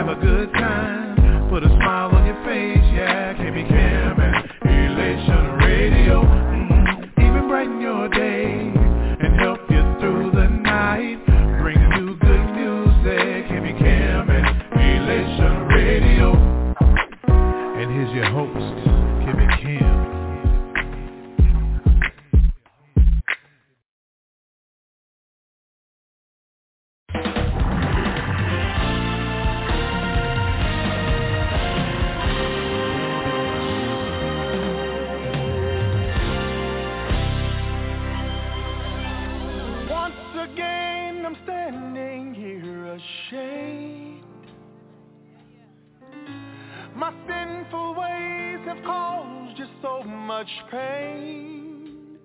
have a good time. Put a smile on your face, yeah. KB Cam and Elation Radio. Even brighten your day and help you through the night. Bring you good music. KB Cam and Elation Radio. And here's your host, KB Cam. My sinful ways have caused you so much pain,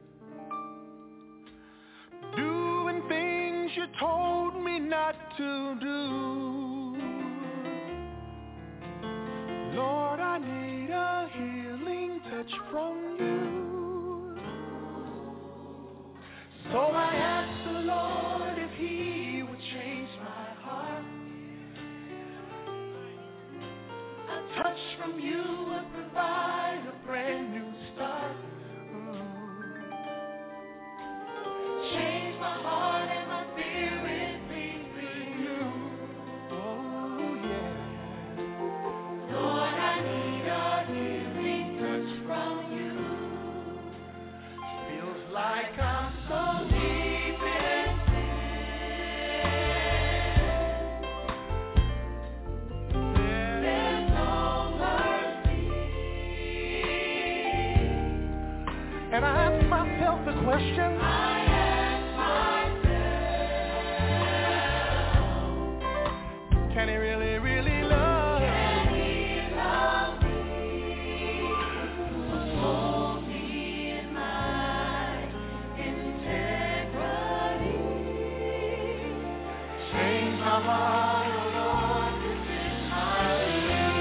doing things you told me not to do. Lord, I need a healing touch from you. So I asked the Lord if he would change my heart. A touch from you would provide a brand new start. Change my heart and my spirit be renewed. Oh yeah. Lord, I need a healing touch from you. Feels like I'm so deep in and I ask myself the question. I ask myself, can he really, really love? Can he love me? Hold me in my integrity. Change my heart, oh Lord, this is my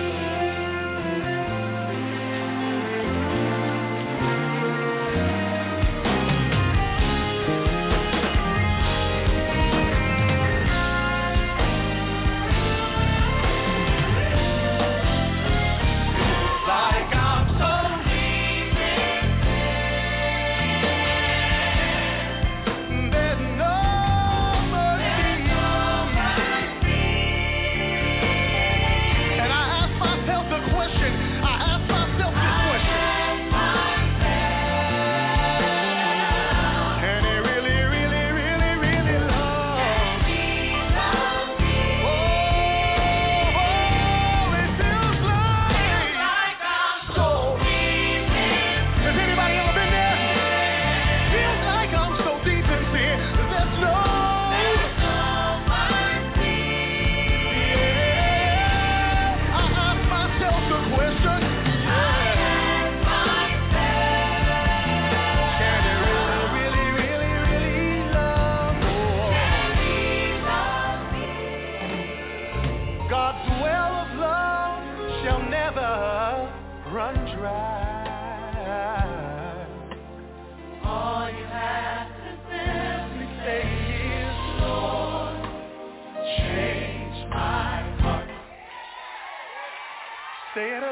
say it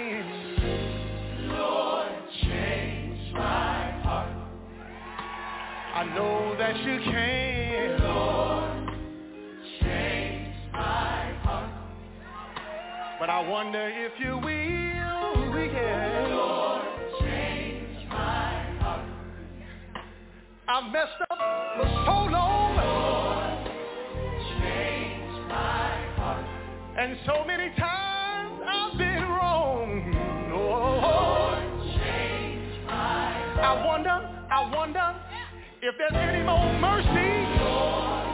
again. Lord, change my heart. I know that you can. Lord, change my heart. But I wonder if you will. Yeah. Lord, change my heart. I've messed up for so long. Lord, change my heart. And so many times I've been wrong. Oh, change my heart. I wonder if there's any more mercy. Lord,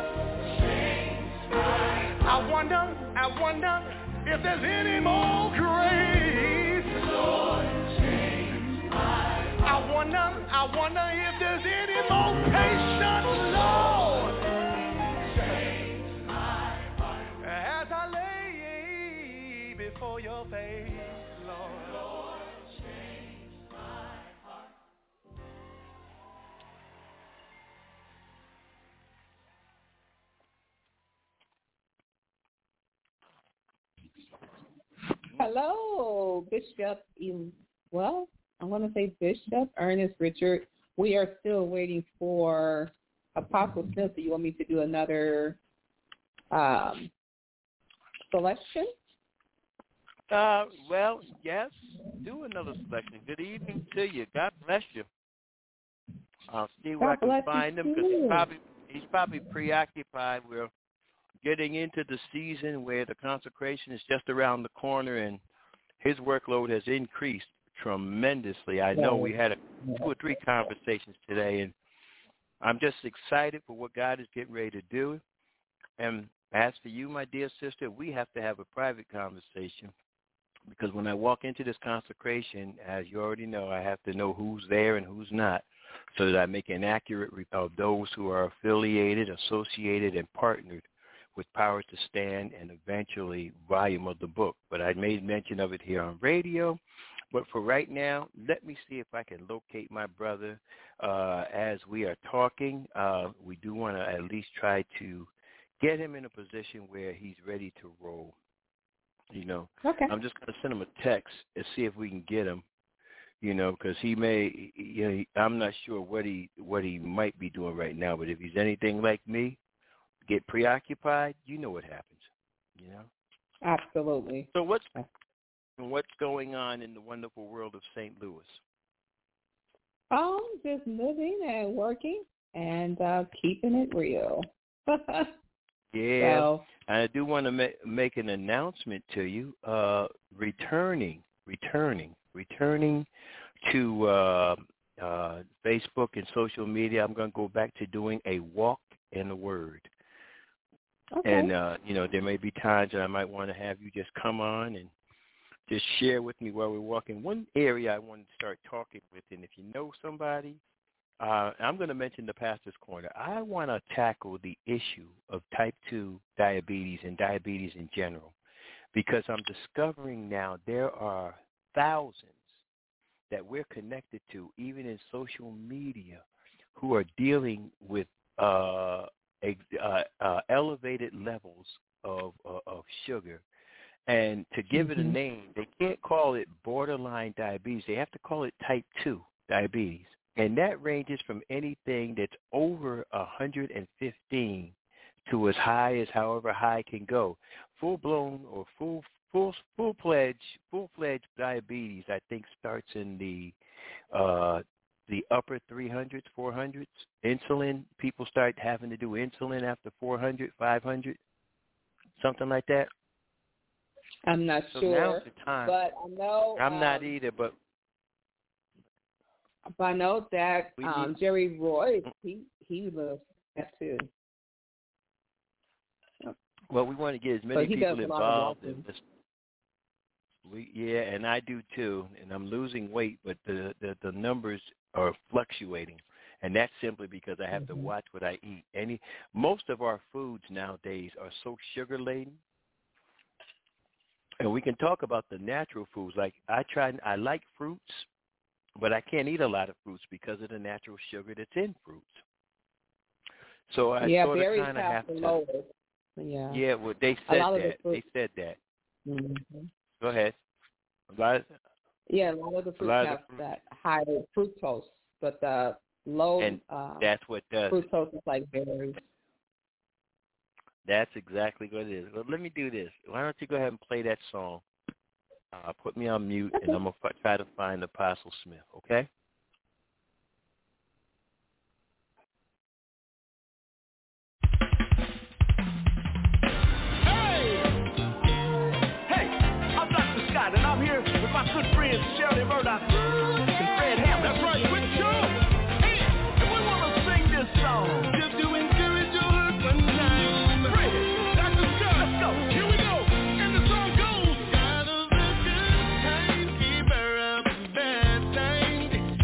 change my heart. I wonder if there's any more grace. Lord, change my heart. I wonder if there's any more patience. Lord, change my heart. As I lay before your face, Lord. Lord, change my heart. Hello, Bishop. I want to say Bishop Ernest Richard. We are still waiting for Apostle Smith. Do you want me to do another selection? Well, yes. Do another selection. Good evening to you. God bless you. I'll see where I can find him because he's probably preoccupied. We're getting into the season where the consecration is just around the corner, and his workload has increased tremendously. I know we had 2 or 3 conversations today, and I'm just excited for what God is getting ready to do. And as for you, my dear sister, we have to have a private conversation because when I walk into this consecration, as you already know, I have to know who's there and who's not so that I make an accurate of those who are affiliated, associated, and partnered with Power to Stand and eventually volume of the book. But I made mention of it here on radio. But for right now, let me see if I can locate my brother as we are talking. We do want to at least try to get him in a position where he's ready to roll. You know, okay. I'm just going to send him a text and see if we can get him. You know, because he may. You know, I'm not sure what he might be doing right now. But if he's anything like me, get preoccupied. You know what happens. You know. Absolutely. So what's going on in the wonderful world of St. Louis? Just living and working and keeping it real. Yeah, so, I do want to make an announcement to you. Returning to Facebook and social media. I'm going to go back to doing a walk in the Word. Okay. And, you know, there may be times that I might want to have you just come on and just share with me while we're walking. One area I want to start talking with, and if you know somebody, I'm going to mention the Pastor's Corner. I want to tackle the issue of type 2 diabetes and diabetes in general because I'm discovering now there are thousands that we're connected to, even in social media, who are dealing with elevated levels of sugar. And to give it a name, they can't call it borderline diabetes. They have to call it type 2 diabetes. And that ranges from anything that's over 115 to as high as however high can go. Full-blown or full-fledged diabetes, I think, starts in the upper 300s, 400s. Insulin, people start having to do insulin after 400, 500, something like that. I'm not so sure, now's the time. But I know I'm not either, but I know that Jerry Roy, he loves that too. Well, we want to get as many people involved in this. And I do too. And I'm losing weight, but the numbers are fluctuating, and that's simply because I have to watch what I eat. Most of our foods nowadays are so sugar laden. And we can talk about the natural foods. Like I like fruits, but I can't eat a lot of fruits because of the natural sugar that's in fruits. So I sort of kind of have to. Yeah, well, they said that. They said that. Mm-hmm. Go ahead. A lot of the fruits have that high fructose, but the low and that's what does fructose is like berries. That's exactly what it is. Well, let me do this. Why don't you go ahead and play that song? Put me on mute, and I'm going to try to find Apostle Smith, okay? Hey, I'm Dr. Scott, and I'm here with my good friends Shirley Murdoch and Fred Hammond. That's right, with you. And we want to sing this song just to encourage your husband time. Fred, Dr. Scott, let's go. Here we go. And the song goes. God is a good timekeeper of bad times.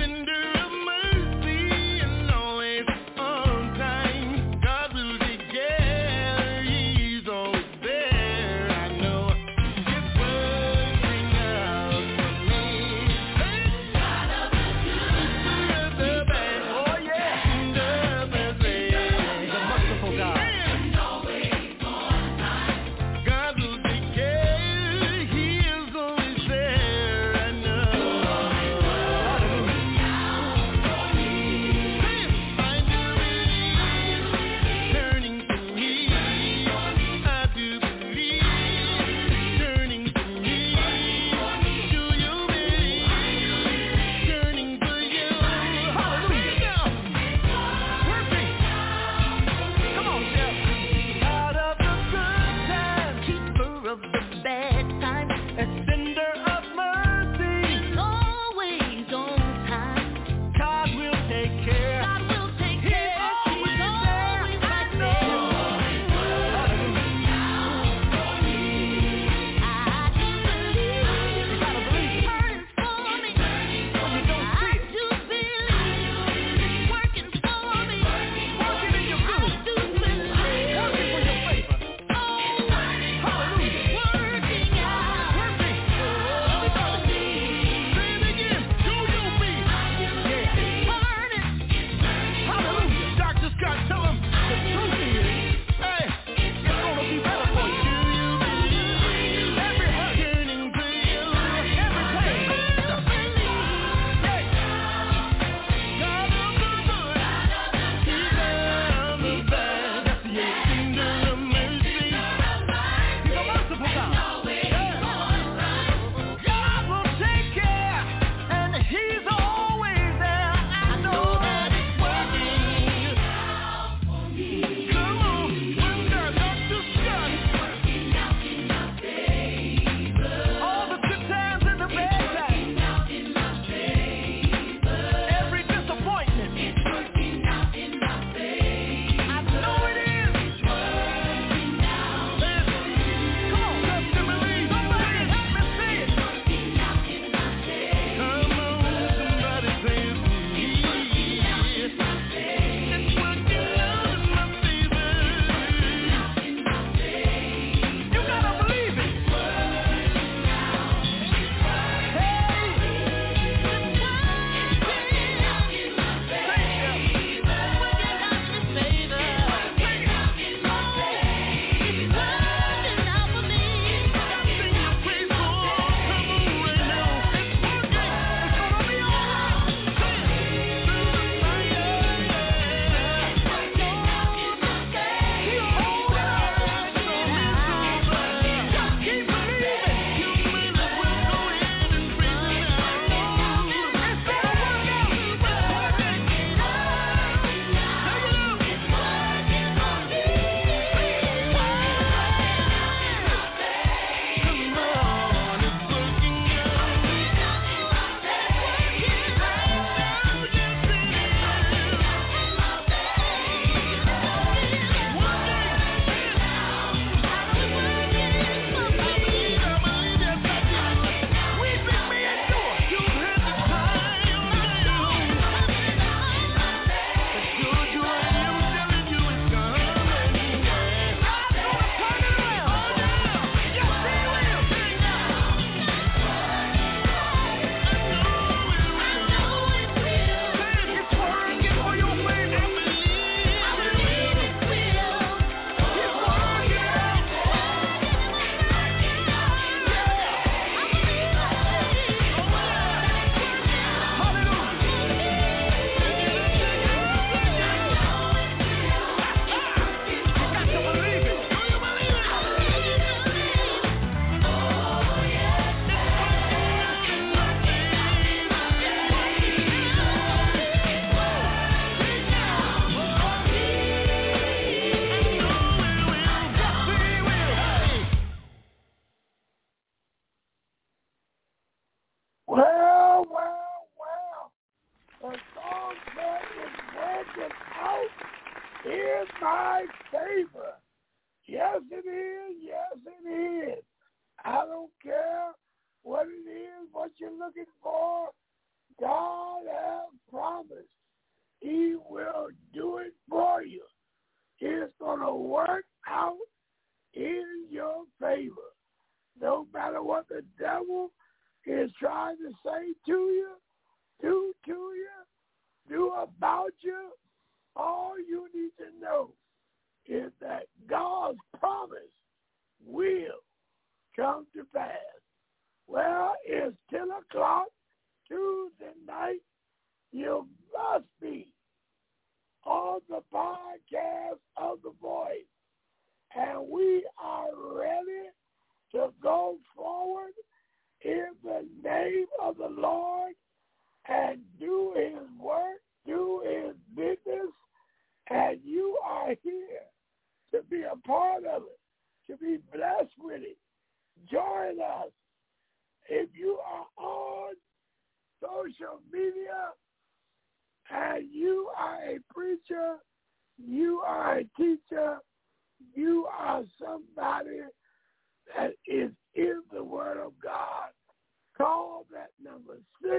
working out in my favor. Yes, it is. Yes, it is. I don't care what it is, what you're looking for. God has promised He will do it for you. It's going to work out in your favor. No matter what the devil is trying to say to you, do to you, do about you, all you need to know is that God's promise will come to pass. Well, it's 10 o'clock Tuesday night. You must be on the podcast of The Voice. And we are ready to go forward in the name of the Lord and do His work, do His business. And you are here to be a part of it, to be blessed with it. Join us. If you are on social media and you are a preacher, you are a teacher, you are somebody that is in the Word of God, call that number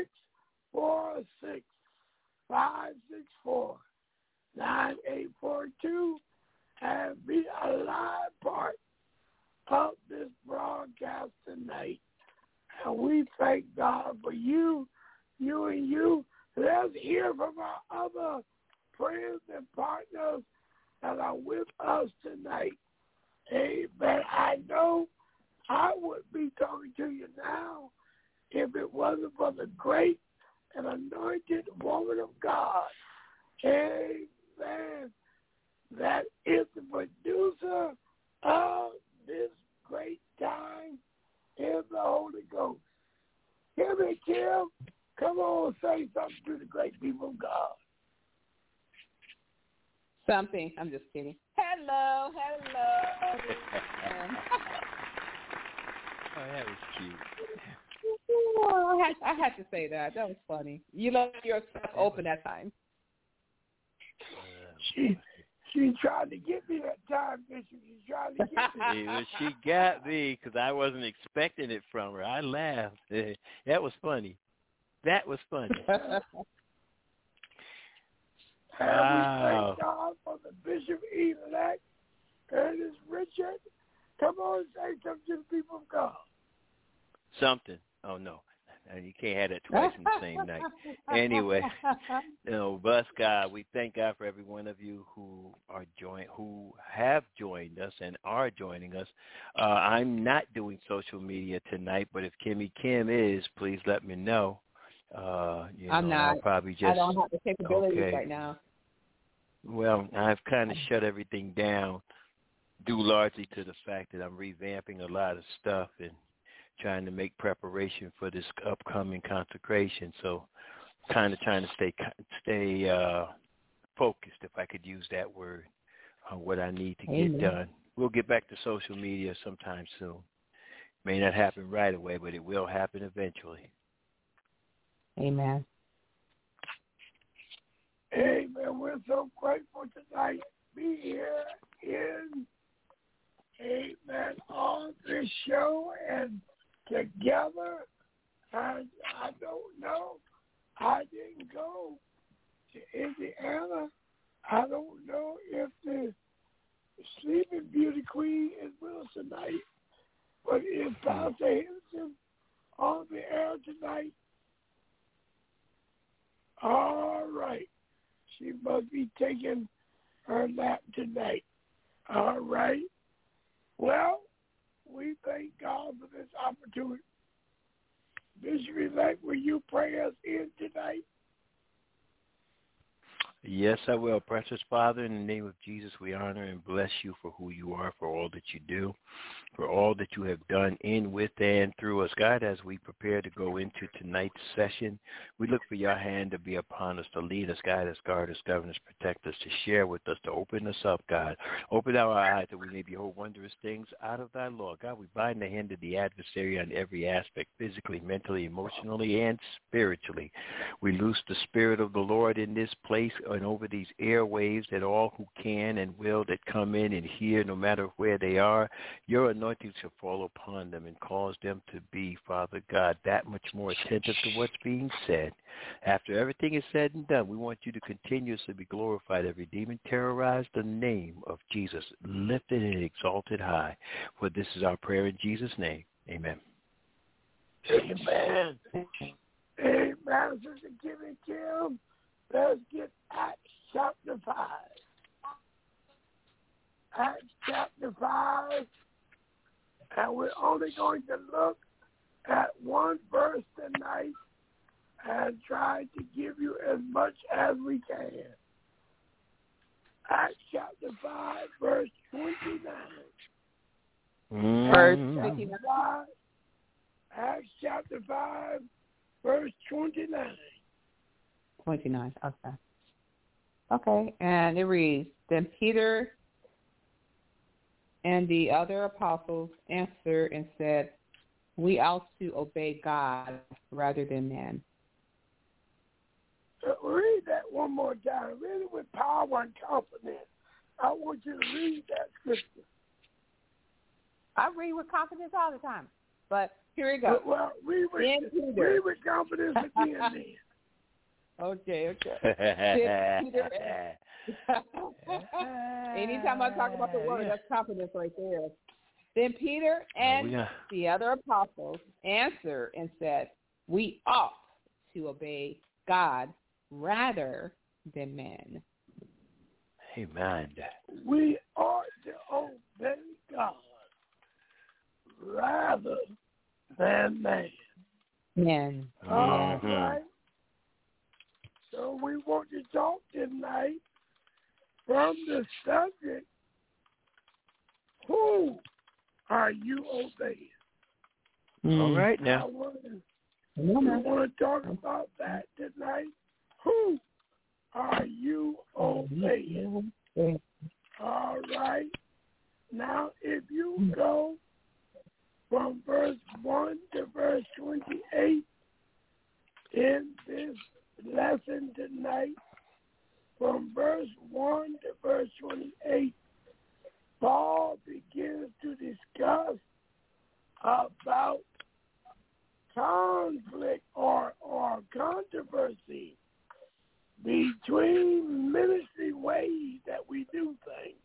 646-564-9842 and be a live part of this broadcast tonight. And we thank God for you and you. Let's hear from our other friends and partners that are with us tonight. Amen. I know I would be talking to you now if it wasn't for the great and anointed woman of God. Amen. That is the producer of this great time in the Holy Ghost. Kim, come on, say something to the great people of God. Something. I'm just kidding. Hello. Oh, that was cute. Oh, I had to say that. That was funny. You left yourself open that time. She tried to get me that time, Bishop. She tried to get me. She got me because I wasn't expecting it from her. I laughed. That was funny. That was funny. Wow. Thank God for the Bishop-elect, Ernest Richard. Come on and say something to the people of God. Something. Oh, no. You can't have that twice in the same night. Anyway, bless God. We thank God for every one of you who have joined us and are joining us. I'm not doing social media tonight, but if Kimmy Kim is, please let me know. I'm not. I'll probably just, I don't have the capabilities right now. Well, I've kind of shut everything down, due largely to the fact that I'm revamping a lot of stuff and trying to make preparation for this upcoming consecration. So kind of trying to stay focused, if I could use that word, on what I need to get done. We'll get back to social media sometime soon. May not happen right away, but it will happen eventually. Amen. Amen. We're so grateful tonight to be here in, amen, on this show and together. And I don't know. I didn't go to Indiana. I don't know if the Sleeping Beauty Queen is with us tonight. But is Pastor Henderson on the air tonight? All right. She must be taking her nap tonight. All right. Well, we thank God for this opportunity. Bishop-elect, will you pray us in tonight? Yes, I will. Precious Father, in the name of Jesus, we honor and bless you for who you are, for all that you do, for all that you have done in, with, and through us. God, as we prepare to go into tonight's session, we look for your hand to be upon us, to lead us, guide us, guard us, govern us, protect us, to share with us, to open us up, God. Open our eyes that we may behold wondrous things out of thy law. God, we bind the hand of the adversary on every aspect, physically, mentally, emotionally, and spiritually. We loose the Spirit of the Lord in this place, and over these airwaves, that all who can and will that come in and hear, no matter where they are, your anointing shall fall upon them and cause them to be, Father God, that much more attentive to what's being said. After everything is said and done, we want you to continuously be glorified. Every demon terrorized, the name of Jesus lifted and exalted high. For this is our prayer in Jesus' name. Amen. Amen. Amen. Sister Kim, let's get Acts chapter 5. Acts chapter 5. And we're only going to look at one verse tonight and try to give you as much as we can. Acts chapter 5, verse 29. Verse 29. Acts chapter 5, verse 29. 29, okay. Okay, and it reads, Then Peter and the other apostles answered and said, We ought to obey God rather than man. Read that one more time. Read it with power and confidence. I want you to read that scripture. I read with confidence all the time, but here we go. Well, read with confidence again then. Okay. Anytime I talk about the word, that's confidence right there. Then Peter and the other apostles answered and said, We ought to obey God rather than men. Amen. We ought to obey God rather than man. Men. All right. So we want to talk tonight from the subject, who are you obeying? All right now. We want to talk about that tonight. Who are you obeying? All right. Now, if you go from verse 1 to verse 28 in this lesson tonight, from verse 1 to verse 28, Paul begins to discuss about conflict or controversy between ministry ways that we do things.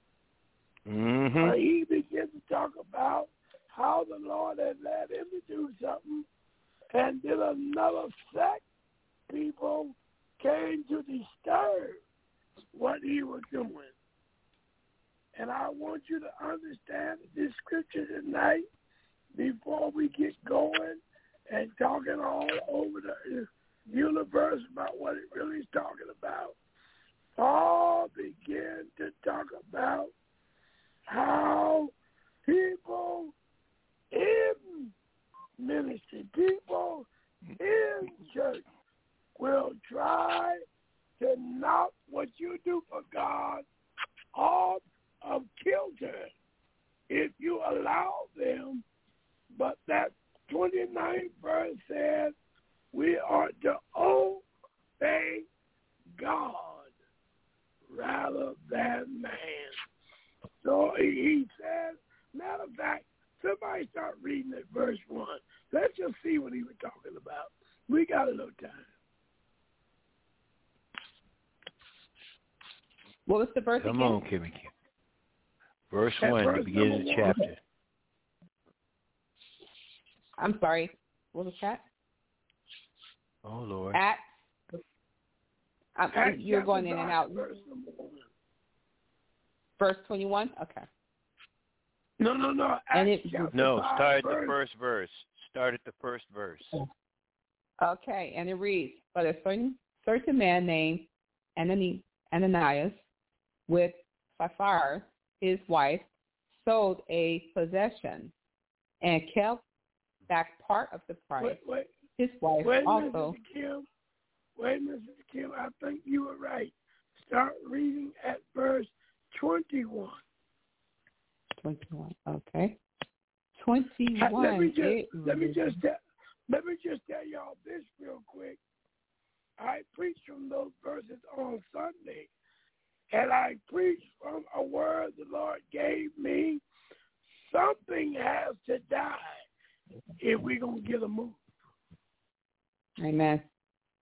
He begins to talk about how the Lord had led him to do something, and then another sect people came to disturb what he was doing. And I want you to understand this scripture tonight before we get going and talking all over the universe about what it really is talking about. Paul began to talk about how people in ministry, people in church will try to knock what you do for God off of kilter if you allow them. But that 29th verse says we are to obey God rather than man. So he says, matter of fact, somebody start reading at verse 1. Let's just see what he was talking about. We got a little time. What was the verse again? Come on, Kimmy. Verse 1, the beginning of the chapter. I'm sorry. What was that? Oh, Lord. Acts. You're going in and out. Verse 21? Okay. No. Start at the first verse. Start at the first verse. Okay, and it reads, But a certain man named Ananias with Sapphira, his wife, sold a possession and kept back part of the price. His wife also. Mrs. Kim, I think you were right. Start reading at verse 21. 21, okay. 21. Let me just tell y'all this real quick. I preached from those verses on Sunday. and I preach from a word the Lord gave me, something has to die if we're going to get a move. Amen.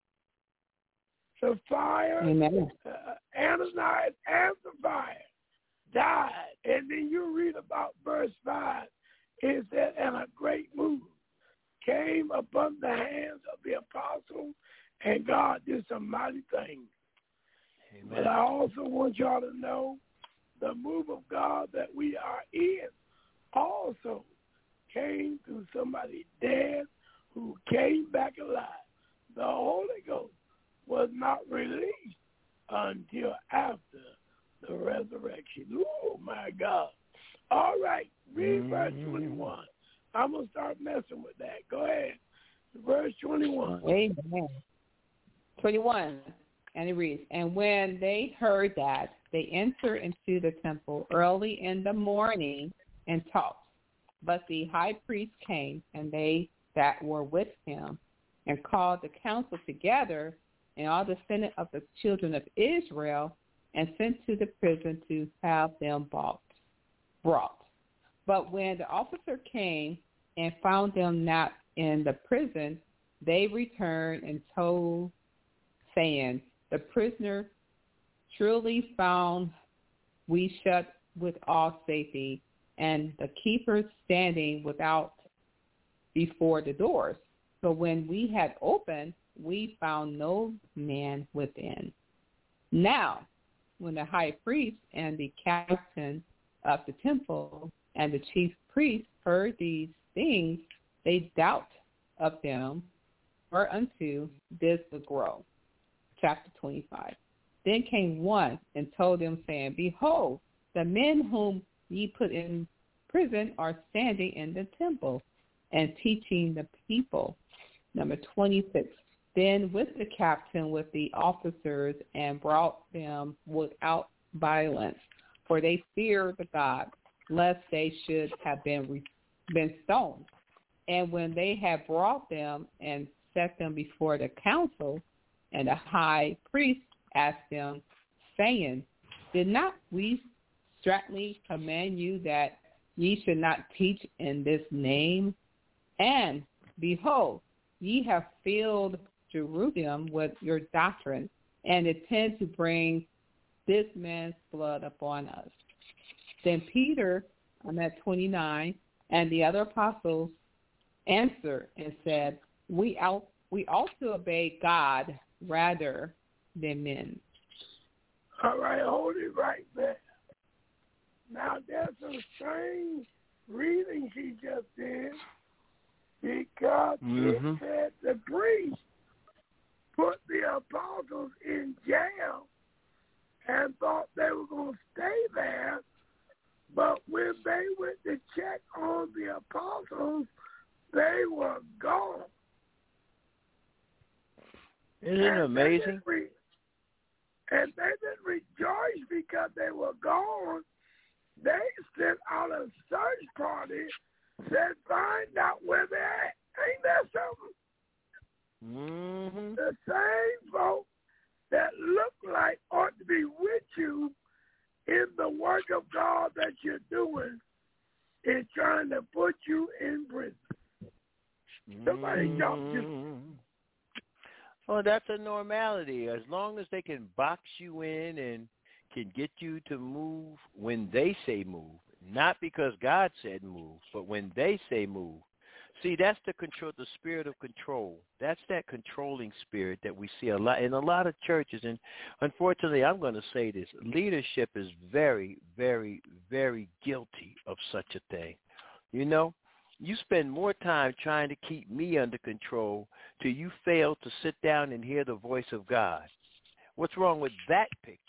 The fire, Amen. Ananias and the fire died. And then you read about verse 5. It said, and a great move came upon the hands of the apostles, and God did some mighty things. Amen. But I also want y'all to know the move of God that we are in also came through somebody dead who came back alive. The Holy Ghost was not released until after the resurrection. Oh, my God. All right, read verse 21. I'm going to start messing with that. Go ahead. Verse 21. Amen. 21. And it reads, and when they heard that, they entered into the temple early in the morning and taught. But the high priest came, and they that were with him, and called the council together and all the senate of the children of Israel, and sent to the prison to have them brought. But when the officer came and found them not in the prison, they returned and told, saying, the prisoner truly found we shut with all safety, and the keepers standing without before the doors. But when we had opened, we found no man within. Now, when the high priest and the captain of the temple and the chief priest heard these things, they doubt of them whereunto this would grow. Chapter 25. Then came one and told them, saying, behold, the men whom ye put in prison are standing in the temple and teaching the people. Number 26. Then with the captain, with the officers, and brought them without violence, for they feared the God, lest they should have been stoned. And when they had brought them and set them before the council, and the high priest asked them, saying, did not we straitly command you that ye should not teach in this name? And behold, ye have filled Jerusalem with your doctrine, and intend to bring this man's blood upon us. Then Peter, I'm at 29, and the other apostles answered and said, we ought to obey God rather than men. All right, hold it right there. Now, there's some strange reading he just did, because it said the priest put the apostles in jail and thought they were going to stay there, but when they went to check on the apostles, they were gone. Isn't it amazing? And they didn't rejoice because they were gone. They sent out a search party, said, find out where they're at. Ain't that something? The same folks that look like ought to be with you in the work of God that you're doing is trying to put you in prison. Somebody jumped you. Well, that's a normality. As long as they can box you in and can get you to move when they say move, not because God said move, but when they say move. See, that's the control, the spirit of control. That's that controlling spirit that we see a lot in a lot of churches. And unfortunately, I'm going to say this, leadership is very, very, very guilty of such a thing. You know, you spend more time trying to keep me under control till you fail to sit down and hear the voice of God. What's wrong with that picture?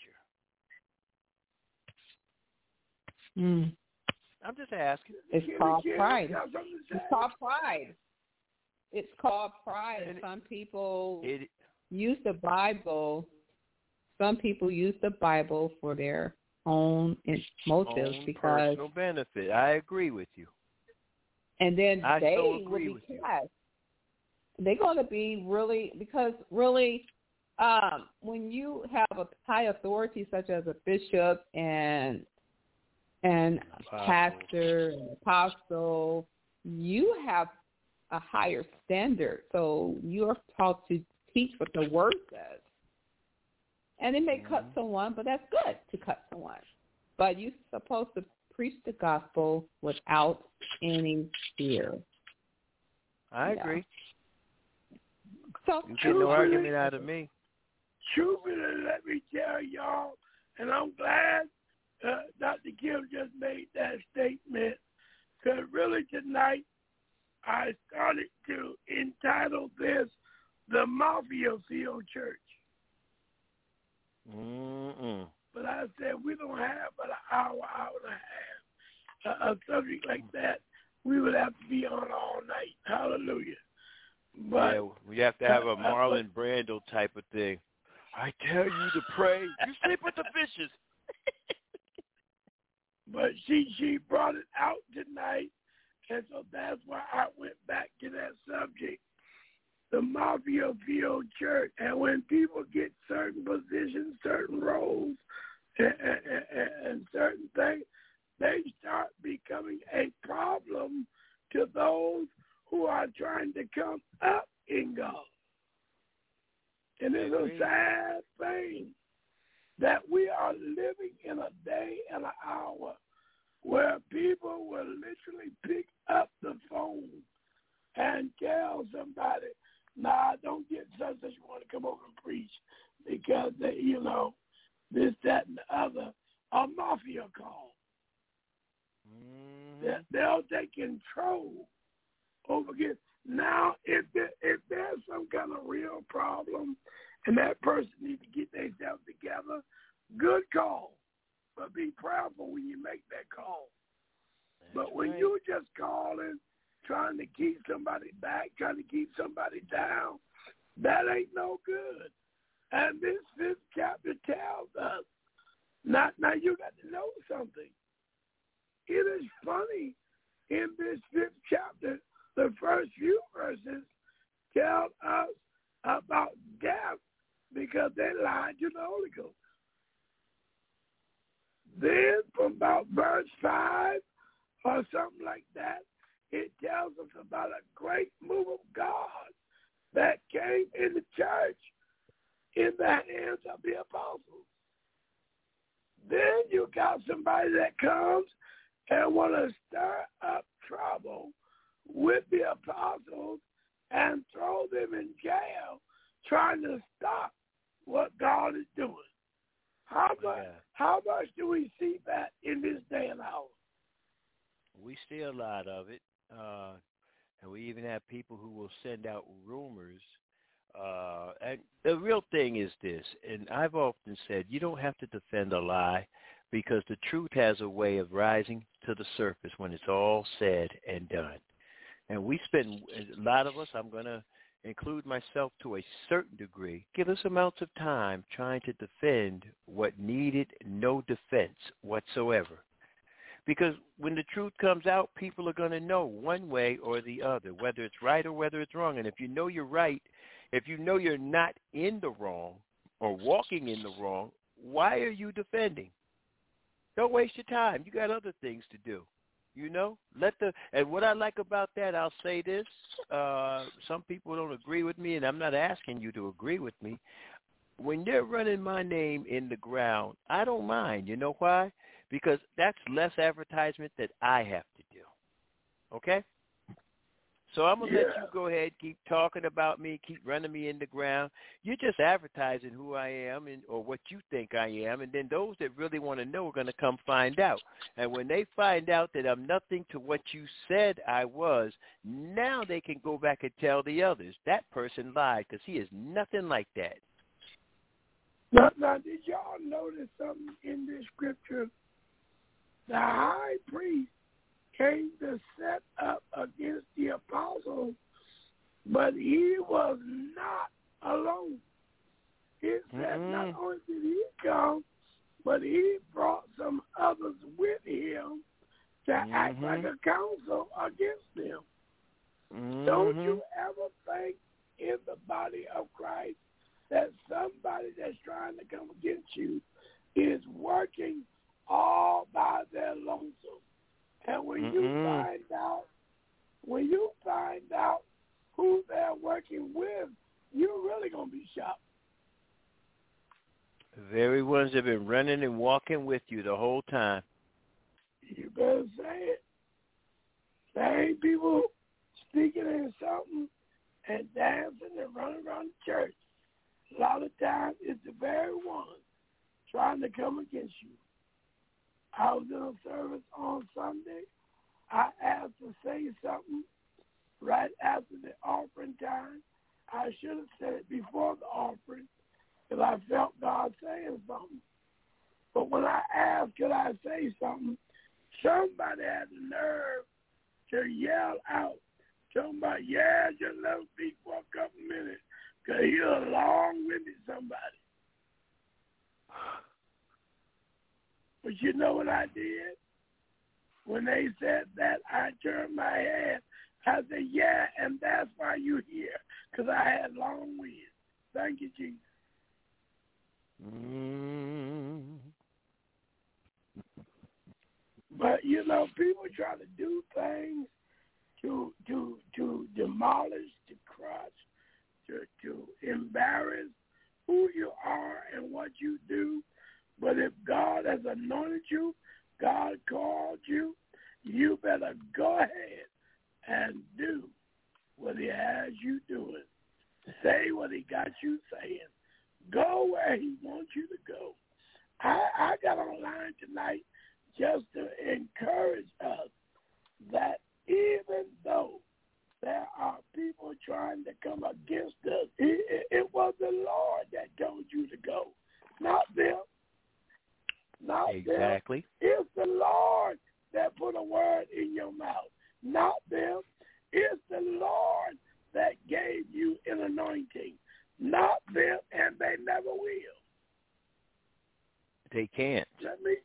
I'm just asking. It's called pride. It's called pride. It's called pride. Some people use the Bible. Some people use the Bible for their own motives because personal benefit. I agree with you. And then they will be cast. They're going to be really, because really, when you have a high authority such as a bishop and pastor and apostle, you have a higher standard. So you are taught to teach what the word says. And it may cut someone, but that's good to cut someone. But you're supposed to preach the gospel without any fear. I agree. So you get no argument out of me. Truthfully, let me tell y'all, and I'm glad Dr. Kim just made that statement, because really tonight I started to entitle this The Mafia Field Church. But I said we don't have but an hour and a half. A subject like that, we would have to be on all night. Hallelujah. But, yeah, we have to have a Marlon Brando type of thing. I tell you to pray. You sleep with the fishes. But she brought it out tonight, and so that's why I went back to that subject, the Mafia Field Church. And when people get certain positions, certain roles, and certain things, they start becoming a problem to those who are trying to come up in God. And it's a sad thing that we are living in a day and an hour where people will literally pick up the phone and tell somebody, nah, don't get such that you want to come over and preach because, they, you know, this, that, and the other, a mafia call. They'll take control over it. Now, if there's some kind of real problem and that person needs to get themselves together, good call. But be prayerful when you make that call. But when you're just calling, trying to keep somebody back, trying to keep somebody down, that ain't no good. And this 5th chapter tells us, now you got to know something. It is funny, in this 5th chapter, the first few verses tell us about death because they lied to the Holy Ghost. Then from about verse 5 or something like that, it tells us about a great move of God that came in the church in the hands of the apostles. Then you got somebody that comes and want to stir up trouble with the apostles and throw them in jail, trying to stop what God is doing. How much do we see that in this day and hour? We see a lot of it, and we even have people who will send out rumors. And the real thing is this, and I've often said, you don't have to defend a lie because the truth has a way of rising to the surface when it's all said and done. And we spend, a lot of us, I'm going to include myself to a certain degree, give us amounts of time trying to defend what needed no defense whatsoever. Because when the truth comes out, people are going to know one way or the other, whether it's right or whether it's wrong. And if you know you're right, if you know you're not in the wrong or walking in the wrong, why are you defending? Don't waste your time. You got other things to do. You know, and what I like about that, I'll say this, some people don't agree with me, and I'm not asking you to agree with me. When they're running my name in the ground, I don't mind. You know why? Because that's less advertisement that I have to do. Okay? So I'm going to let you go ahead, keep talking about me, keep running me in the ground. You're just advertising who I am or what you think I am, and then those that really want to know are going to come find out. And when they find out that I'm nothing to what you said I was, now they can go back and tell the others. That person lied because he is nothing like that. Now, did y'all notice something in this scripture? The high priest came to set up against the apostles, but he was not alone. It said not only did he come, but he brought some others with him to act like a counsel against them. Don't you ever think in the body of Christ that somebody that's trying to come against you is working all by their lonesome. And when you find out who they're working with, you're really going to be shocked. The very ones that have been running and walking with you the whole time. You better say it. Same people speaking in something and dancing and running around the church. A lot of times it's the very ones trying to come against you. I was in a service on Sunday. I asked to say something right after the offering time. I should have said it before the offering because I felt God saying something. But when I asked, could I say something, somebody had the nerve to yell out, somebody, yeah, just let him speak for a couple minutes because he's a long-winded somebody. But you know what I did? When they said that, I turned my head. I said, yeah, and that's why you're here, because I had long wind. Thank you, Jesus. But, you know, people try to do things to demolish, to crush, to embarrass who you are and what you do. But if God has anointed you, God called you, you better go ahead and do what he has you doing. Say what he got you saying. Go where he wants you to go. I got online tonight just to encourage us that even though there are people trying to come against us, it was the Lord that told you to go, not them. Not exactly. Them. It's the Lord that put a word in your mouth, not them. It's the Lord that gave you an anointing, not them, and they never will. They can't. Let me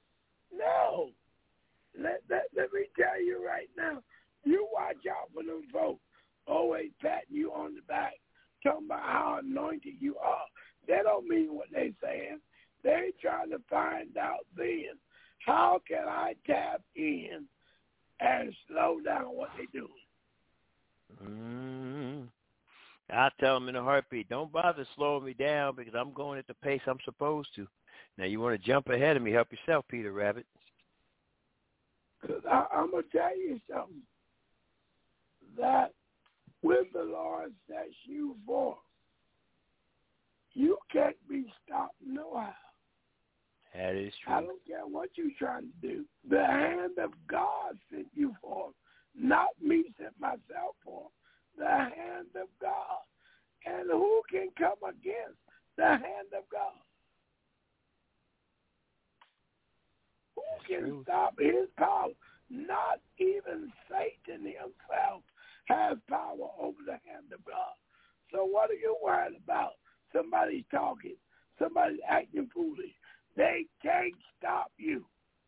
tell you right now, you watch out for them folks always patting you on the back, talking about how anointed you are. They don't mean what they saying. They trying to find out then, how can I tap in and slow down what they doing? I tell them in a heartbeat, don't bother slowing me down because I'm going at the pace I'm supposed to. Now, you want to jump ahead of me, help yourself, Peter Rabbit. Because I'm going to tell you something, that when the Lord sets you forth, you can't be stopped no how. That is true. I don't care what you're trying to do. The hand of God sent you forth, not me sent myself forth. The hand of God. And who can come against the hand of God? Who can stop his power? Not even Satan himself has power over the hand of God. So what are you worried about? Somebody's talking. Somebody's acting foolish. They can't stop you.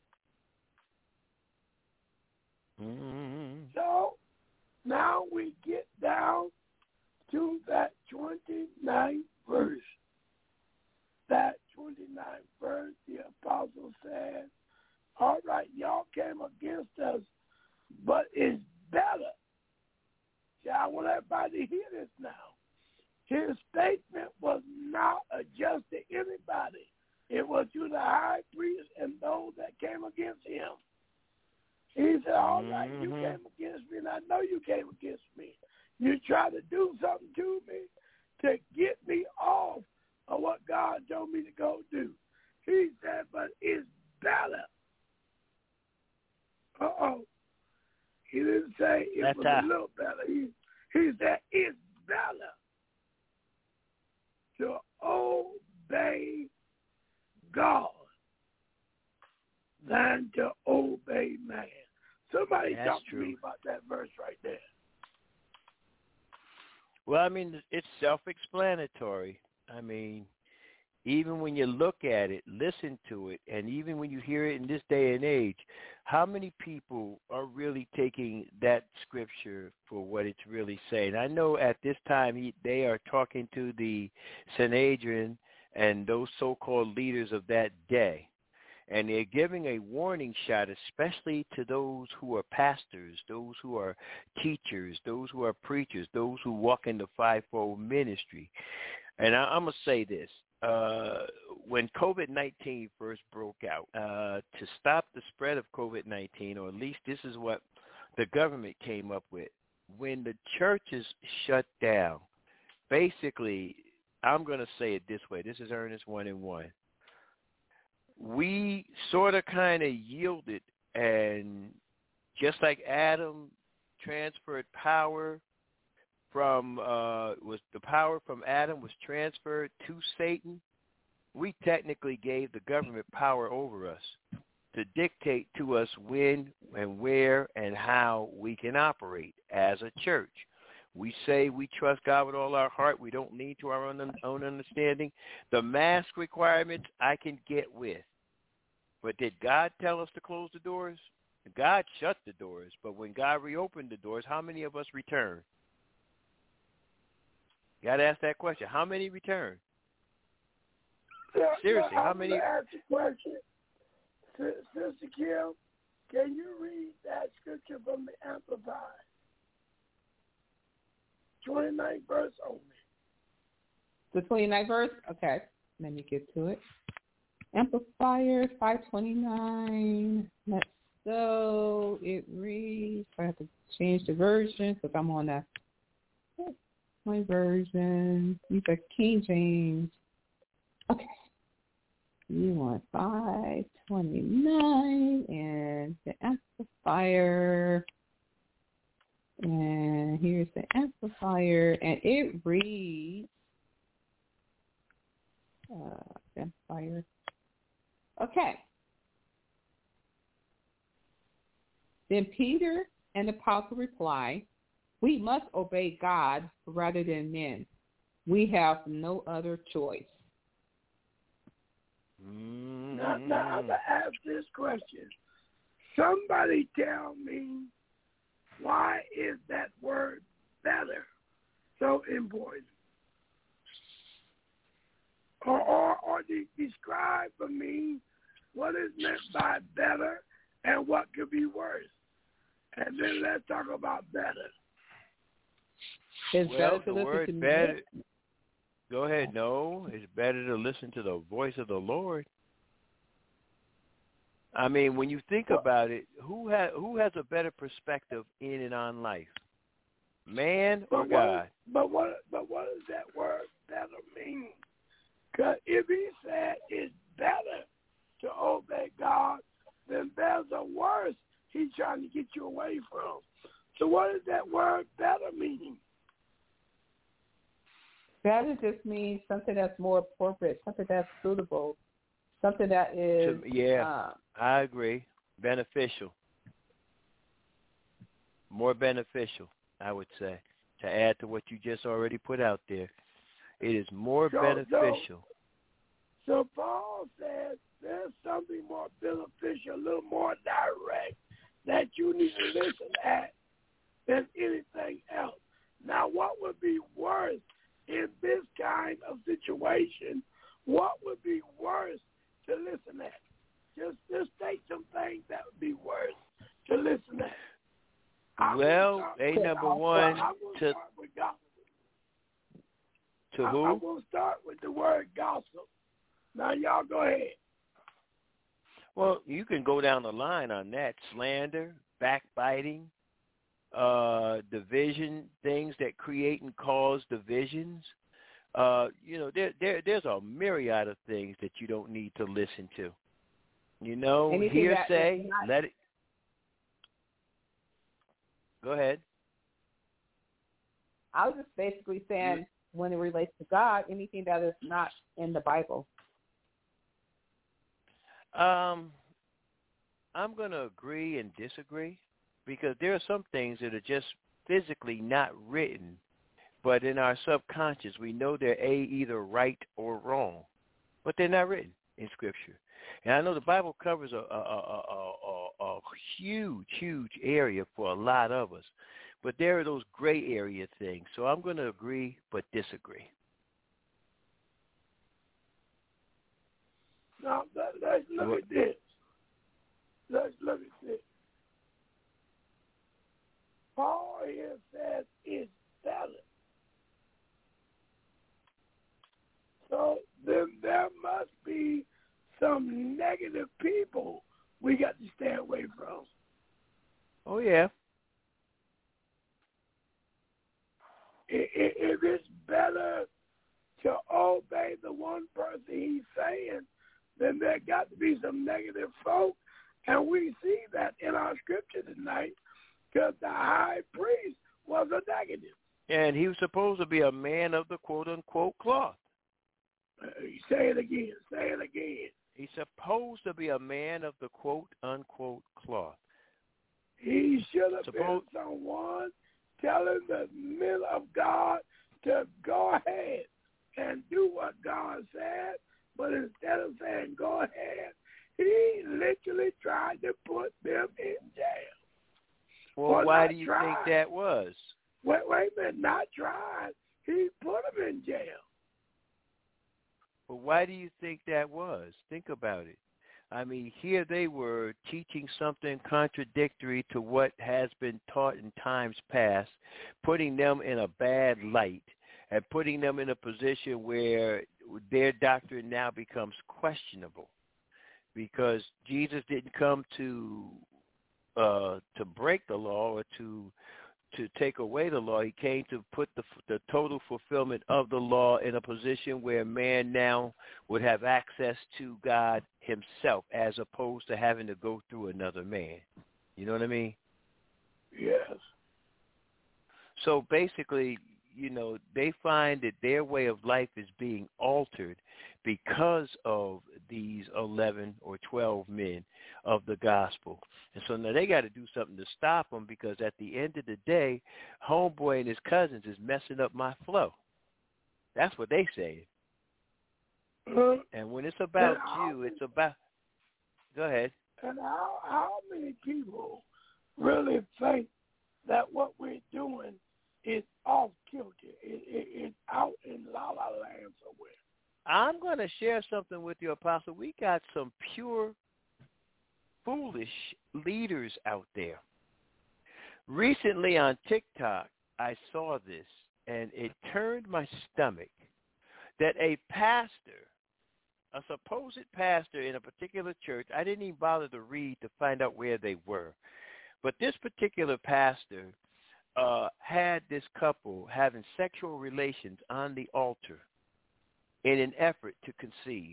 So now we get down to that 29th verse. That 29th verse, the apostle said, all right, y'all came against us, but it's better. See, I want everybody to hear this now. His statement was not addressed to anybody. It was to the high priest and those that came against him. He said, all right, you came against me, and I know you came against me. You tried to do something to me to get me off of what God told me to go do. He said, but it's better. He didn't say it was a little better. He said, it's better to obey God than to obey man. Somebody talk to me about that verse right there. Well, I mean, it's self-explanatory. I mean, even when you look at it, listen to it, and even when you hear it in this day and age, how many people are really taking that scripture for what it's really saying? I know at this time they are talking to the Sanhedrin and those so-called leaders of that day, and they're giving a warning shot, especially to those who are pastors, those who are teachers, those who are preachers, those who walk in the fivefold ministry. And I'm going to say this. When COVID-19 first broke out, to stop the spread of COVID-19, or at least this is what the government came up with, when the churches shut down, basically, I'm going to say it this way. This is Ernest 1-in-1. We sort of kind of yielded, and just like Adam transferred power from was the power from Adam was transferred to Satan, we technically gave the government power over us to dictate to us when and where and how we can operate as a church. We say we trust God with all our heart. We don't lean to our own understanding. The mask requirements I can get with. But did God tell us to close the doors? God shut the doors. But when God reopened the doors, how many of us returned? You got to ask that question. How many returned? Seriously, how many? Ask a question. Sister Kim, can you read that scripture from the Amplified? 29th verse only. The 29th verse? Okay. Let me get to it. Amplifier 529. Let's go. It reads, I have to change the version because I'm on my version. These are King James. Okay. You want 529 and the Amplifier. And here's the Amplifier. And it reads, Amplifier. Okay. Then Peter and the apostle reply, we must obey God rather than men. We have no other choice. Now I'm going to ask this question. Somebody tell me, why is that word better so important? Or describe for me what is meant by better and what could be worse. And then let's talk about better. It's well, better to the listen word to better. music. Go ahead. No, it's better to listen to the voice of the Lord. I mean, when you think about it, who has a better perspective in and on life, man or God? But what does that word better mean? Because if he said it's better to obey God, then there's a worse he's trying to get you away from. So what does that word better mean? Better just means something that's more appropriate, something that's suitable, something that is... I agree. Beneficial. More beneficial, I would say, to add to what you just already put out there. It is more beneficial. So Paul says there's something more beneficial, a little more direct, that you need to listen at than anything else. Now, what would be worse in this kind of situation? What would be worse to listen at? Just state some things that would be worse to listen at. Well, number one, to who? I'm going to start with the word gossip. Now, y'all go ahead. Well, you can go down the line on that. Slander, backbiting, division, things that create and cause divisions. There's a myriad of things that you don't need to listen to. Hearsay, let it. Go ahead. I was just basically saying, when it relates to God, anything that is not in the Bible. I'm going to agree and disagree, because there are some things that are just physically not written, but in our subconscious we know they're either right or wrong. but they're not written in Scripture. And I know the Bible covers a huge area for a lot of us, but there are those gray area things. So I'm going to agree but disagree. Now, let's look at this. Let's look at this. Paul here says it's valid. So then there must be some negative people we got to stay away from. Oh, yeah. If it's better to obey the one person he's saying, then there got to be some negative folk. And we see that in our scripture tonight because the high priest was a negative. And he was supposed to be a man of the quote-unquote cloth. Say it again. Say it again. He's supposed to be a man of the quote-unquote cloth. He should have been someone telling the men of God to go ahead and do what God said, but instead of saying go ahead, he literally tried to put them in jail. Well, why do you think that was? Wait a minute, not tried. He put them in jail. But why do you think that was? Think about it. I mean, here they were teaching something contradictory to what has been taught in times past, putting them in a bad light and putting them in a position where their doctrine now becomes questionable because Jesus didn't come to break the law or to take away the law. He came to put the total fulfillment of the law in a position where man now would have access to God himself as opposed to having to go through another man. You know what I mean? Yes. So basically, you know, they find that their way of life is being altered because of these 11 or 12 men of the gospel. And so now they got to do something to stop them because at the end of the day, homeboy and his cousins is messing up my flow. That's what they say. And when it's about you, it's about... Go ahead. And how many people really think that what we're doing is off kilter? It's out in la la land somewhere. I'm going to share something with you, Apostle. We got some pure, foolish leaders out there. Recently on TikTok, I saw this, and it turned my stomach, that a pastor, a supposed pastor in a particular church, I didn't even bother to read to find out where they were, but this particular pastor had this couple having sexual relations on the altar in an effort to conceive.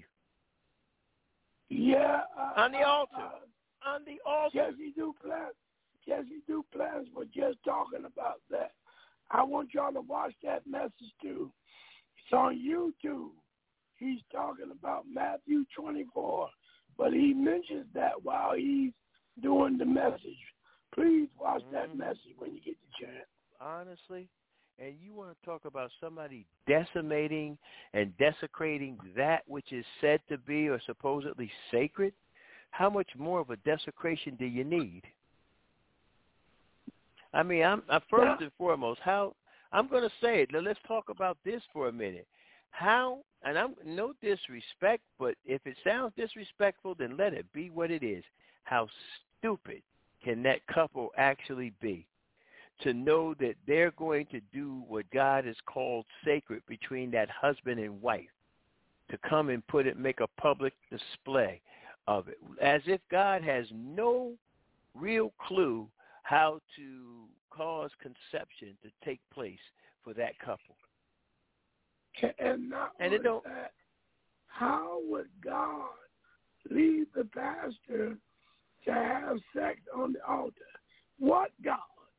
Yeah. On the altar. On the altar. Jesse Duplantis was just talking about that. I want y'all to watch that message too. It's on YouTube. He's talking about Matthew 24, but he mentions that while he's doing the message. Please watch that message when you get the chance. Honestly, and you want to talk about somebody decimating and desecrating that which is said to be or supposedly sacred, how much more of a desecration do you need? I mean, I'm first and foremost, I'm going to say it. Now, let's talk about this for a minute. How, and I'm no disrespect, but if it sounds disrespectful, then let it be what it is. How stupid can that couple actually be to know that they're going to do what God has called sacred between that husband and wife, to come and make a public display of it, as if God has no real clue how to cause conception to take place for that couple. And not only that, how would God lead the pastor to have sex on the altar? What God?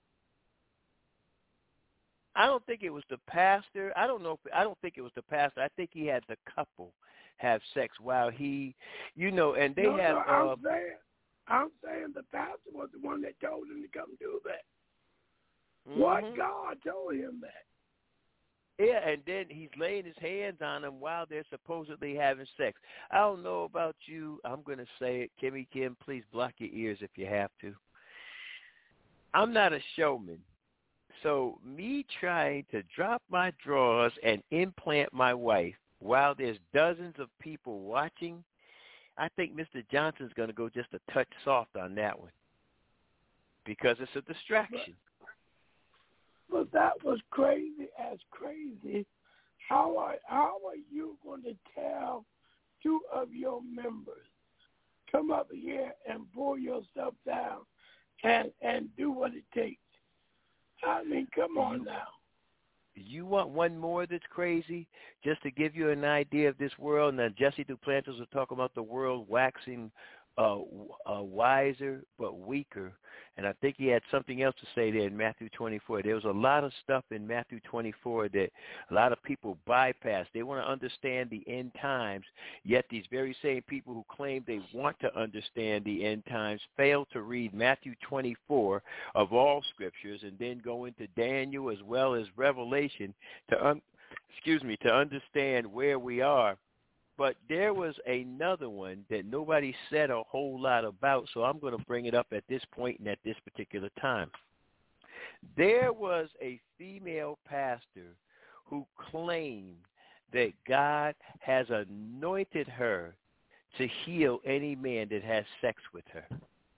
I don't think it was the pastor. I don't think it was the pastor. I think he had the couple have sex while he, and they have. I'm saying the pastor was the one that told him to come do that. Mm-hmm. What God told him that? Yeah, and then he's laying his hands on them while they're supposedly having sex. I don't know about you. I'm going to say it. Kimmy Kim, please block your ears if you have to. I'm not a showman. So me trying to drop my drawers and implant my wife while there's dozens of people watching, I think Mr. Johnson's going to go just a touch soft on that one because it's a distraction. But that was crazy as crazy. How are you going to tell two of your members, come up here and pull yourself down and do what it takes? I mean, come on now. You want one more that's crazy? Just to give you an idea of this world, now Jesse Duplantis was talking about the world waxing wiser but weaker. And I think he had something else to say there in Matthew 24. There was a lot of stuff in Matthew 24 that a lot of people bypass. They want to understand the end times, yet these very same people who claim they want to understand the end times fail to read Matthew 24 of all scriptures and then go into Daniel as well as Revelation to understand where we are. But there was another one that nobody said a whole lot about, so I'm going to bring it up at this point and at this particular time. There was a female pastor who claimed that God has anointed her to heal any man that has sex with her.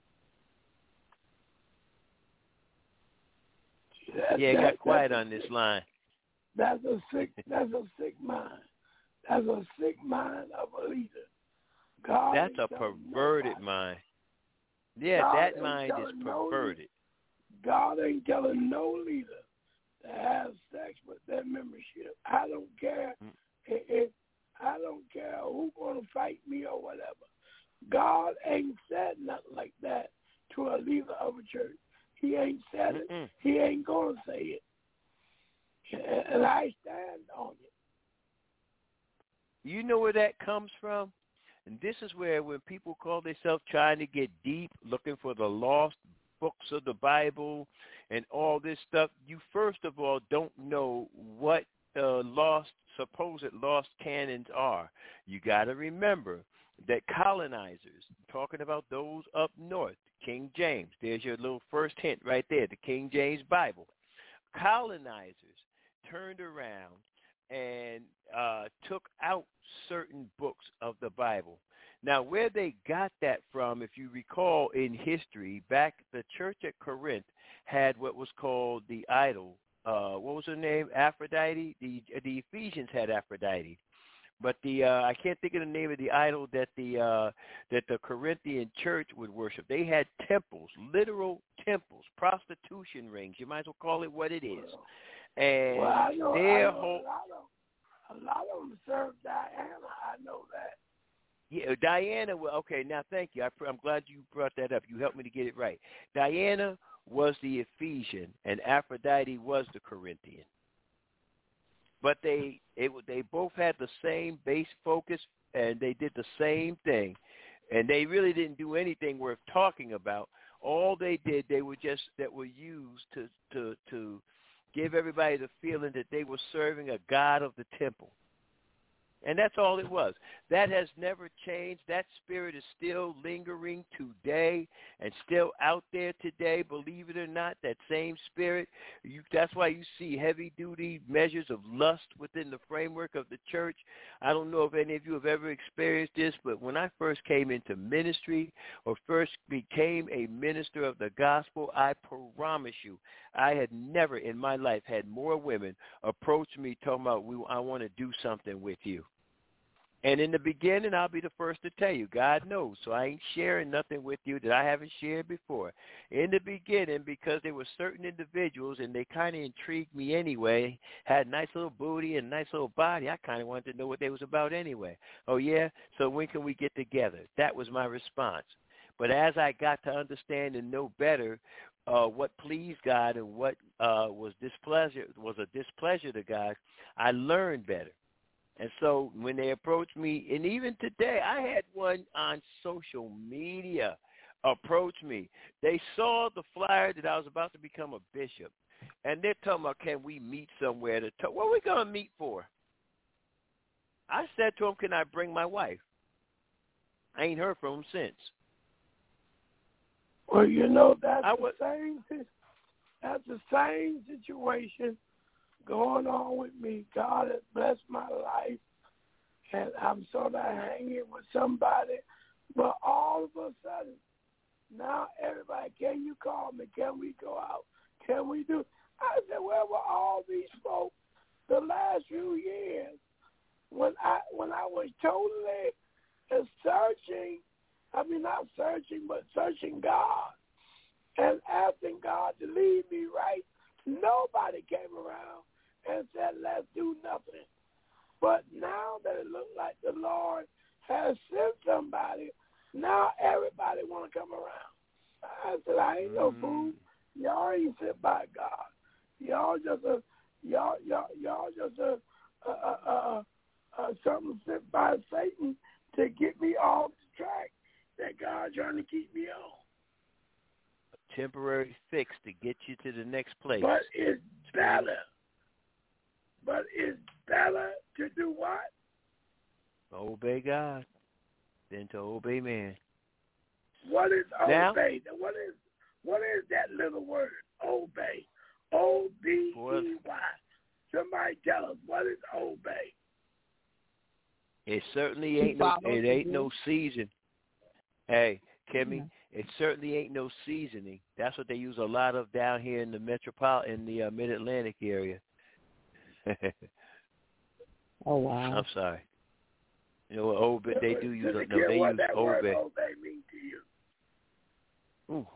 It got quiet on this line. That's a sick mind. That's a sick mind of a leader. God That's a perverted mind. Yeah, God that mind is perverted. God ain't telling no leader to have sex with their membership. I don't care I don't care who's gonna fight me or whatever. God ain't said nothing like that to a leader of a church. He ain't said it. He ain't gonna say it. And I stand on it. You know where that comes from? And this is where when people call themselves trying to get deep, looking for the lost books of the Bible and all this stuff, you first of all don't know what supposed lost canons are. You got to remember that colonizers, talking about those up north, King James, there's your little first hint right there, the King James Bible. Colonizers turned around and took out certain books of the Bible. Now, where they got that from, if you recall in history, back the church at Corinth had what was called the idol. What was her name? Aphrodite. The Ephesians had Aphrodite, but I can't think of the name of the idol that the Corinthian church would worship. They had temples, literal temples, prostitution rings. You might as well call it what it is. And a lot of them serve Diana. I know that. Yeah, Diana. Well, okay. Now, thank you. I'm glad you brought that up. You helped me to get it right. Diana was the Ephesian, and Aphrodite was the Corinthian. But they both had the same base focus, and they did the same thing, and they really didn't do anything worth talking about. All they did, they were used to give everybody the feeling that they were serving a god of the temple. And that's all it was. That has never changed. That spirit is still lingering today and still out there today, believe it or not, that same spirit. That's why you see heavy-duty measures of lust within the framework of the church. I don't know if any of you have ever experienced this, but when I first came into ministry or first became a minister of the gospel, I promise you, I had never in my life had more women approach me talking about, I want to do something with you. And in the beginning, I'll be the first to tell you, God knows, so I ain't sharing nothing with you that I haven't shared before. In the beginning, because there were certain individuals, and they kind of intrigued me anyway, had a nice little booty and a nice little body, I kind of wanted to know what they was about anyway. Oh, yeah? So when can we get together? That was my response. But as I got to understand and know better what pleased God and what was a displeasure to God, I learned better. And so when they approached me, and even today, I had one on social media approach me. They saw the flyer that I was about to become a bishop, And they're talking about, can we meet somewhere to talk? What are we going to meet for? I said to him, can I bring my wife? I ain't heard from him since. Well, that's the same situation going on with me. God has blessed my life, and I'm sort of hanging with somebody. But all of a sudden, now everybody, can you call me? Can we go out? Can we do? I said, where were all these folks the last few years when I was totally searching? I mean, not searching, but searching God and asking God to lead me right. Nobody came around and said, let's do nothing. But now that it looks like the Lord has sent somebody, now everybody want to come around. I said, I ain't no fool. Y'all ain't sent by God. Y'all just something sent by Satan to get me off the track that God's trying to keep me on. A temporary fix to get you to the next place. But it's better. To do what? Obey God than to obey man. What is obey? Now, What is that little word? Obey. O-B-E-Y. Somebody tell us, what is obey? It certainly ain't no season. Hey, Kimmy, it certainly ain't no seasoning. That's what they use a lot of down here in the Mid-Atlantic area. Oh wow! I'm sorry. You know what obey? They do use. They use that obey. Word obey mean to you? Ooh.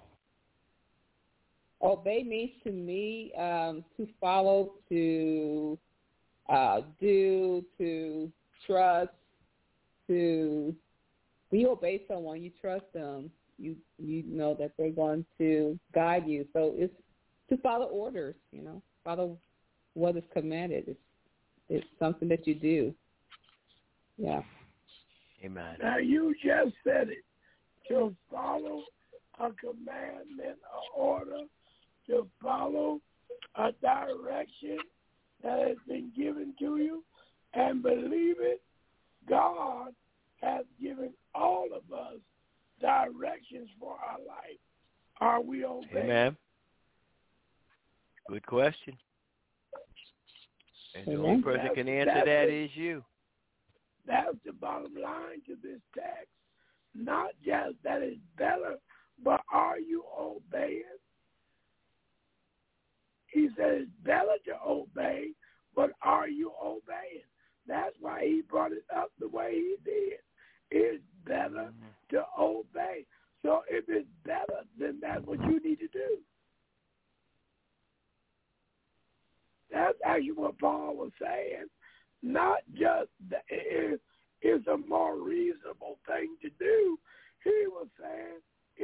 Obey means to me to follow, to do, to trust, to. When you obey someone, you trust them. You know that they're going to guide you. So it's to follow orders. Follow what is commanded. It's something that you do. Yeah. Amen. Now you just said it. To follow a commandment, an order, to follow a direction that has been given to you, and believe it, God has given all of us directions for our life. Are we obeying? Amen. Good question. And the only person that can answer that is you. That's the bottom line to this text. Not just that it's better, but are you obeying? He said it's better to obey, but are you obeying? That's why he brought it up the way he did. It's better to obey. So if it's better, then that's what you need to do. That's actually what Paul was saying. Not just that it's a more reasonable thing to do. He was saying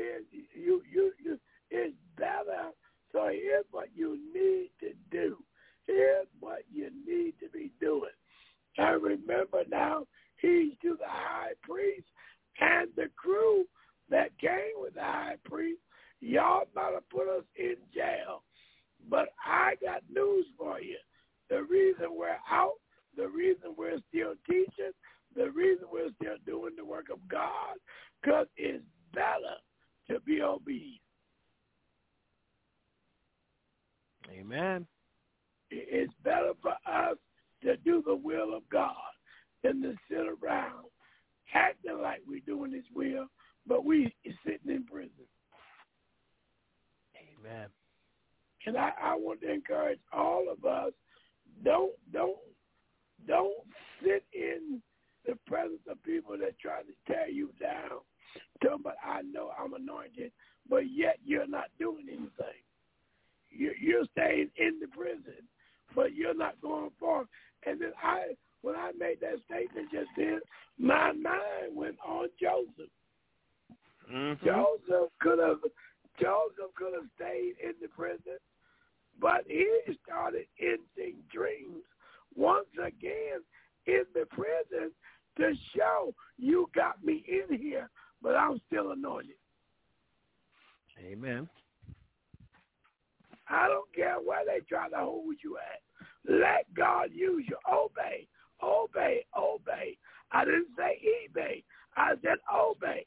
it's better. So here's what you need to do. Here's what you need to be doing. And remember now, he's to the high priest and the crew that came with the high priest. Y'all about to put us in jail. But I got news for you. The reason we're out, the reason we're still teaching, the reason we're still doing the work of God, because it's better to be obedient. Amen. It's better for us to do the will of God than to sit around acting like we're doing His will, but we sitting in prison. Amen. And I want to encourage all of us, don't sit in the presence of people that try to tear you down. Tell them, but I know I'm anointed, but yet you're not doing anything. You're staying in the prison, but you're not going forward. And then when I made that statement just then, my mind went on Joseph. Mm-hmm. Joseph could have stayed in the prison, but he started ending dreams once again in the prison to show you got me in here, but I'm still anointed. Amen. I don't care where they try to hold you at. Let God use you. Obey, obey, obey. I didn't say eBay. I said obey.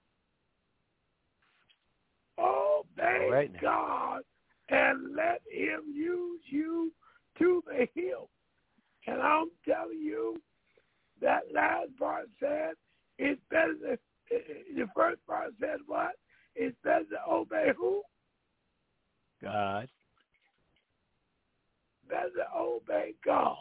Obey right God and let him use you to the hill. And I'm telling you, that last part said, it's better to, the first part said what? It's better to obey who? God. Better to obey God.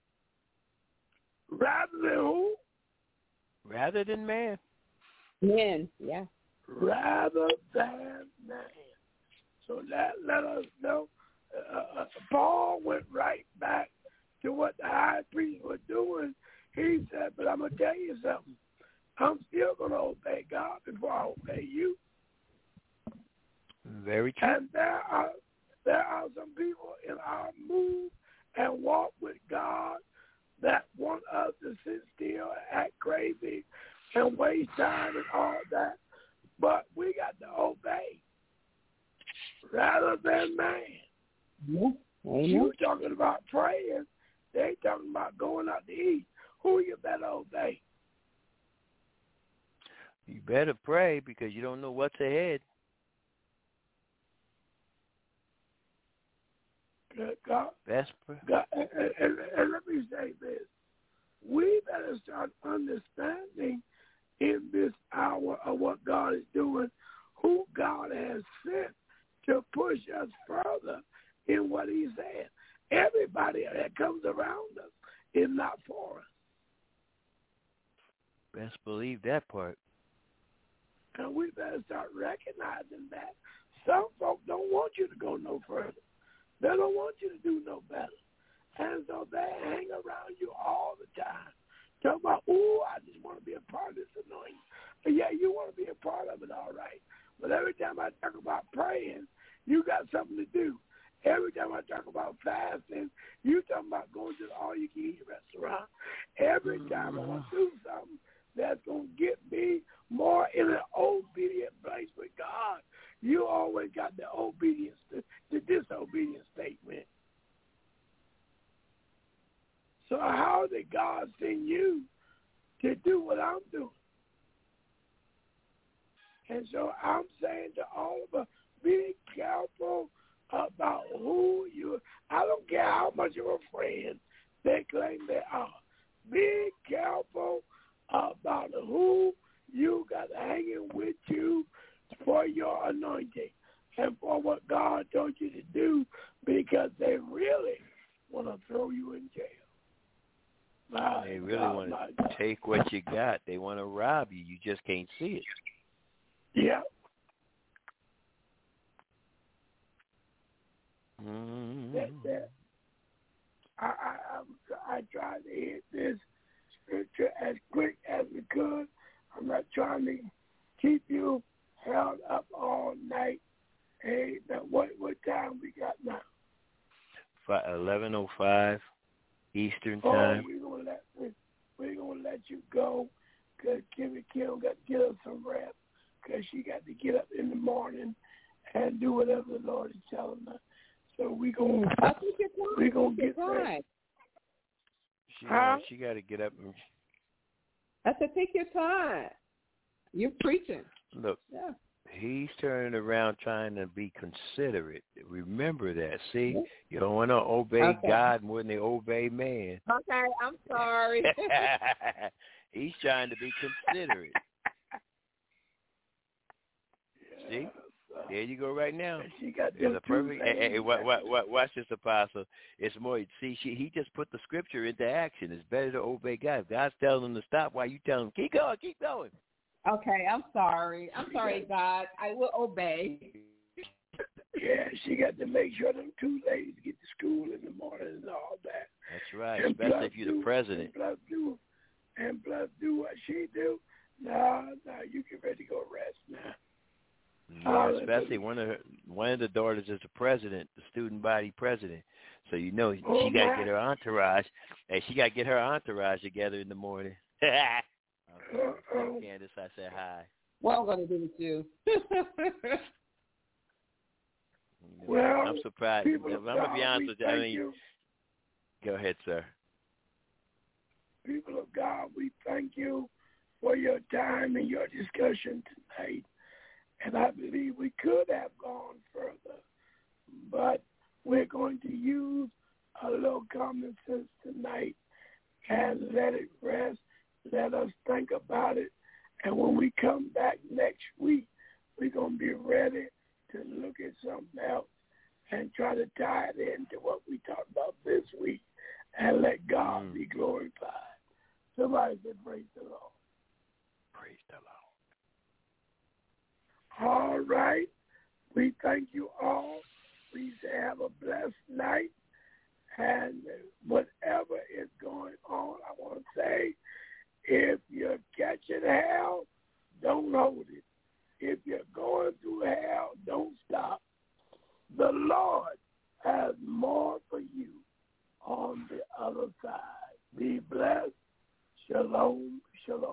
Rather than who? Rather than man. Men, yeah. Rather than man. So that let us know. Paul went right back to what the high priest was doing. He said, but I'm going to tell you something. I'm still going to obey God before I obey you. Very true. And there are some people in our move and walk with God that want us to sit still and act crazy and waste time and all that. But we got to obey rather than man. Yeah. You talking about praying, they talking about going out to eat. Who you better obey? You better pray because you don't know what's ahead. God, Best pray. God, and let me say this. We better start understanding in this hour of what God is doing, who God has sent to push us further in what he said. Everybody that comes around us is not for us. Best believe that part. And we better start recognizing that. Some folks don't want you to go no further. They don't want you to do no better. And so they hang around you all the time. Talk about, ooh, I just want to be a part of this anointing. Yeah, you want to be a part of it, all right. But every time I talk about praying, you got something to do. Every time I talk about fasting, you talking about going to the all-you-can-eat restaurant. Every time I want to do something that's going to get me more in an obedient place with God, you always got the obedience, the disobedience statement. So how did God send you to do what I'm doing? And so I'm saying to all of us, be careful about who you, I don't care how much of a friend they claim they are. Be careful about who you got hanging with you for your anointing and for what God told you to do, because they really want to throw you in jail. They really want to take what you got. They want to rob you. You just can't see it. Yeah. I tried to hit this scripture as quick as we could. I'm not trying to keep you held up all night. Hey, what time we got now? 11:05 Eastern time. We're gonna let you go because Kimmy Kim got to get us some rest because she got to get up in the morning and do whatever the Lord is telling her. So we're gonna get ready. She got to get up. I said, take your time. You're preaching. Look, yeah. He's turning around trying to be considerate. Remember that. See, you don't want to obey God more than they obey man. Okay, I'm sorry. He's trying to be considerate. See? There you go right now. She got it's a perfect. Hey, watch this, Apostle. It's more. See, he just put the scripture into action. It's better to obey God. If God's telling him to stop, why you telling him keep going, keep going? Okay, I'm sorry. I'm sorry, God. I will obey. Yeah, she got to make sure them two ladies get to school in the morning and all that. That's right, and especially if you're the president. And plus do what she do. No, you get ready to go rest now. Yeah, especially one of the daughters is the president, the student body president. So you know she got to get her entourage, and she got to get her entourage together in the morning. Candace, I said hi. What I'm going to do with you? Well, I'm surprised. I'm going to be honest with you. I mean, go ahead, sir. People of God, we thank you for your time and your discussion tonight. And I believe we could have gone further, but we're going to use a little common sense tonight and let it rest. Let us think about it. And when we come back next week, we're going to be ready to look at something else and try to tie it into what we talked about this week and let God be glorified. Somebody say, praise the Lord. Praise the Lord. All right. We thank you all. Please have a blessed night. And whatever is going on, I want to say, if you're catching hell, don't hold it. If you're going through hell, don't stop. The Lord has more for you on the other side. Be blessed. Shalom, shalom.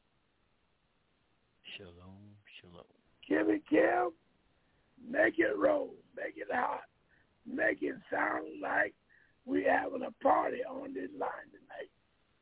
Shalom, shalom. Kim, make it roll. Make it hot. Make it sound like we're having a party on this line tonight.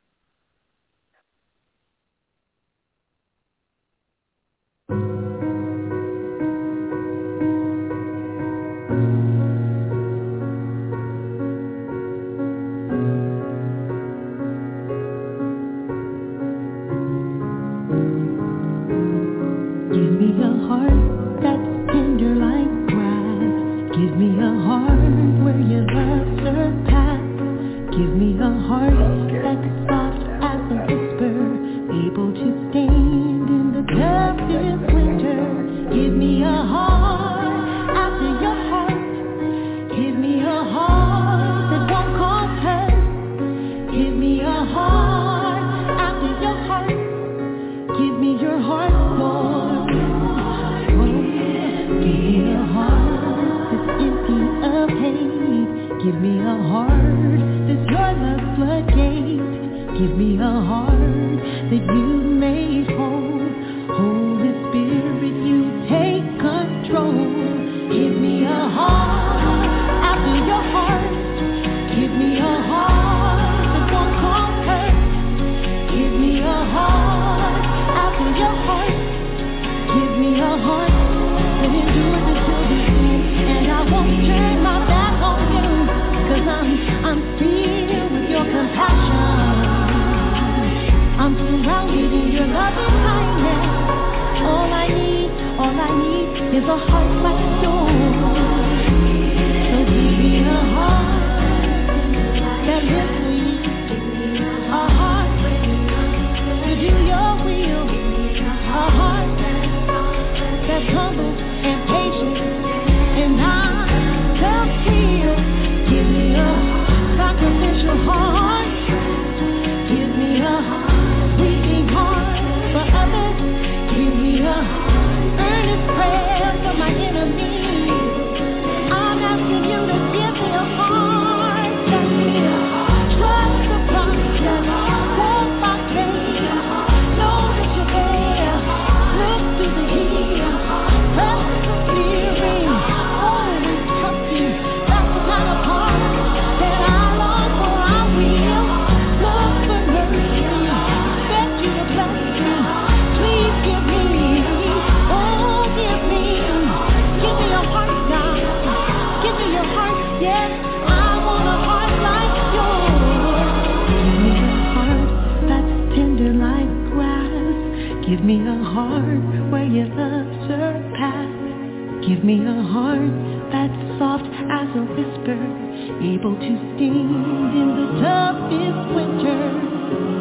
Give me a heart that's soft as a whisper, able to sting in the toughest winter.